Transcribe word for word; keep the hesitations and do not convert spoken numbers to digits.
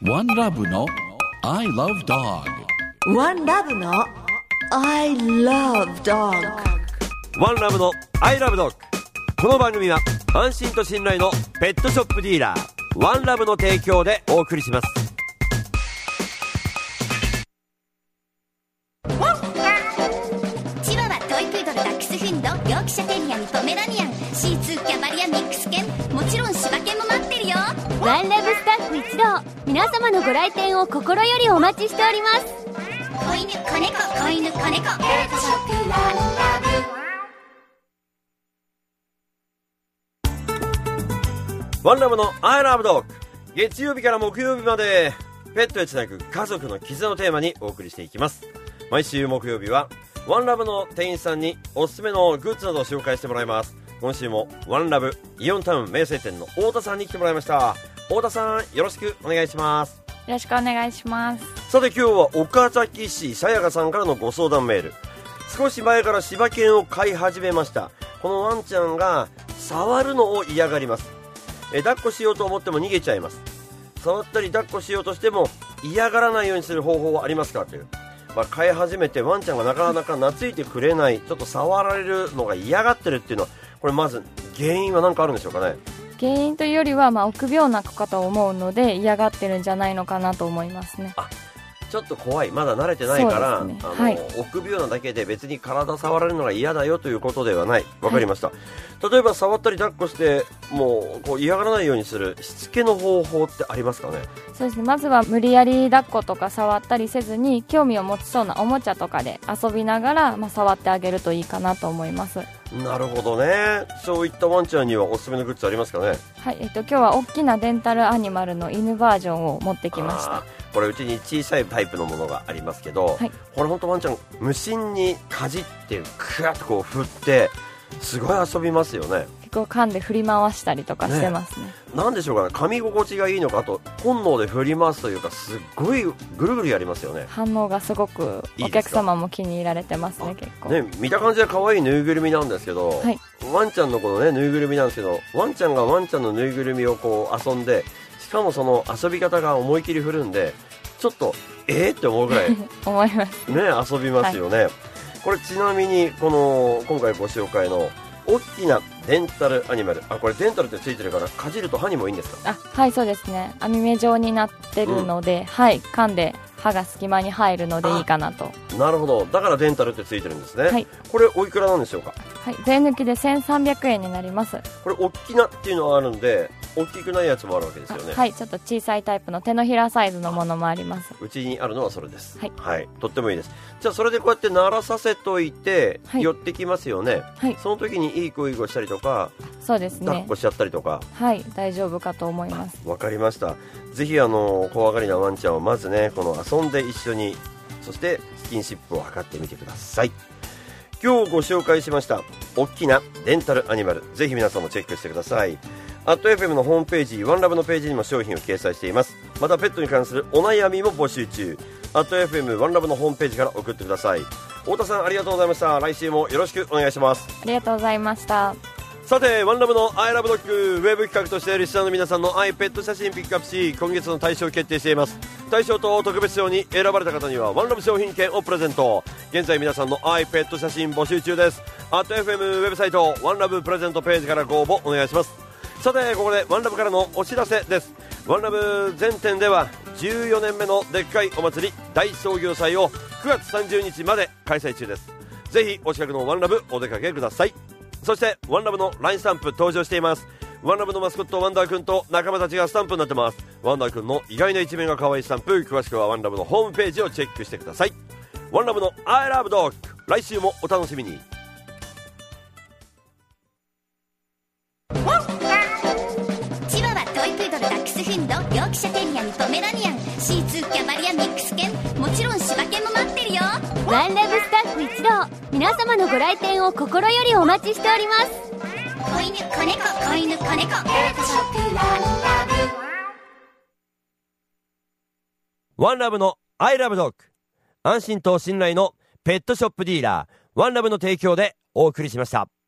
ワンラブの I love dog。 ワンラブの I love dog。 ワンラブの I love dog。 この番組は安心と信頼のペットショップディーラーワンラブの提供でお送りします。 チワワ、トイプードル、ダックスフンド、ヨークシャテリアにポメラニアン、シーツー、キャバリア、ミックス犬、もちろん柴犬も待ってるよ。 ワンラブスタッフ一同、皆様のご来店を心よりお待ちしております。 子犬、子猫、子犬、子猫、ペットショップワンラブ。ワンラブの I love dog。 月曜日から木曜日までペットへつなぐ家族の絆のテーマにお送りしていきます。毎週木曜日はワンラブの店員さんにおすすめのグッズなどを紹介してもらいます。今週もワンラブイオンタウン名声店の太田さんに来てもらいました。太田さん、よろしくお願いします。 よろしくお願いします。 さて、今日は岡崎市さやかさんからのご相談メール。少し前から柴犬を飼い始めました。このワンちゃんが触るのを嫌がります。え抱っこしようと思っても逃げちゃいます。触ったり抱っこしようとしても嫌がらないようにする方法はありますかという、まあ、飼い始めてワンちゃんがなかなか懐いてくれない、ちょっと触られるのが嫌がってるっていうのは、これまず原因は何かあるんでしょうかね。 原因というよりは、まあ、臆病な子かと思うので嫌がってるんじゃないのかなと思いますね。 あ、ちょっと怖い、まだ慣れてないから、 ね、 あの、 はい、 臆病なだけで別に体触られるのが嫌だよということではない。わかりました、はい、例えば触ったり抱っこしてもうこう嫌がらないようにするしつけの方法ってありますかね。 そうですね、まずは無理やり抱っことか触ったりせずに興味を持ちそうなおもちゃとかで遊びながら、まあ、触ってあげるといいかなと思います。 なるほどね。そういったワンちゃんにはおすすめのグッズありますかね。 はい、えっと、今日は大きなデンタルアニマルの犬バージョンを持ってきました。 これうちに小さいタイプのものがありますけど、はい、これ本当ワンちゃん無心にかじってクワッとこう振ってすごい遊びますよね。 結構噛んで振り回したりとかしてますね。 なんでしょうかね、噛み心地がいいのか、あと本能で振り回すというか、すっごいぐるぐるやりますよね。 反応がすごくお客様も気に入られてますね。結構ね、見た感じは可愛いぬいぐるみなんですけど、はい、ワンちゃんのこのねぬいぐるみなんですけど、ワンちゃんがワンちゃんのぬいぐるみをこう遊んで、しかもその遊び方が思い切り振るんで、ちょっとえーって思うぐらい思いますね、遊びますよね、はい、これちなみにこの今回ご紹介の大きなデンタルアニマル、あ、これデンタルってついてるからかじると歯にもいいんですか。 あ、はい、そうですね、網目状になってるので、うん、はい、噛んで歯が隙間に入るのでいいかなと。 なるほど、だからデンタルってついてるんですね、はい、これおいくらなんでしょうか。 はい、税抜きでせんさんびゃくえんになります。 これ大きなっていうのはあるんで、大きくないやつもあるわけですよね。 はい、ちょっと小さいタイプの手のひらサイズのものもあります。 うちにあるのはそれです。 はい、 はい、とってもいいです。じゃあそれでこうやって鳴らさせといて、はい、寄ってきますよね、はい、その時にいい子いい子したりとか、 そうですね、 抱っこしちゃったりとか、 はい、大丈夫かと思います。 わかりました。ぜひあの怖がりなワンちゃんをまずね、この遊んで一緒に、そしてスキンシップを図ってみてください。今日ご紹介しました大きなデンタルアニマル、ぜひ皆さんもチェックしてください。アット エフエム のホームページ、ワンラブのページにも商品を掲載しています。またペットに関するお悩みも募集中。アット エフエム ワンラブのホームページから送ってください。太田さん、ありがとうございました。来週もよろしくお願いします。 ありがとうございました。 さて、ワンラブの I love dog ウェブ企画としてリスナーの皆さんの愛ペット写真ピックアップし、今月の大賞を決定しています。大賞と特別賞に選ばれた方にはワンラブ商品券をプレゼント。現在皆さんの愛ペット写真募集中です。アット エフエム ウェブサイトワンラブプレゼントページからご応募お願いします。さて、ここでワンラブからのお知らせです。ワンラブ全店ではじゅうよねんめのでっかいお祭り大創業祭をくがつさんじゅうにちまで開催中です。ぜひお近くのワンラブお出かけください。そしてワンラブの ライン スタンプ登場しています。ワンラブのマスコットワンダーくんと仲間たちがスタンプになってます。ワンダーくんの意外な一面が可愛いスタンプ、詳しくはワンラブのホームページをチェックしてください。ワンラブの I love dog、 来週もお楽しみに。 チワワ、トイプードル、ダックスフンド、ヨークシャテリアにポメラニアン、シーツー、キャバリア、ミックス犬、もちろん柴犬も待ってるよ。 ワンラブスタッフ一同、皆様のご来店を心よりお待ちしております。 子犬、子猫、子犬、子猫、ペットショップワンラブ。ワンラブの I love dog、 安心と信頼のペットショップディーラーワンラブの提供でお送りしました。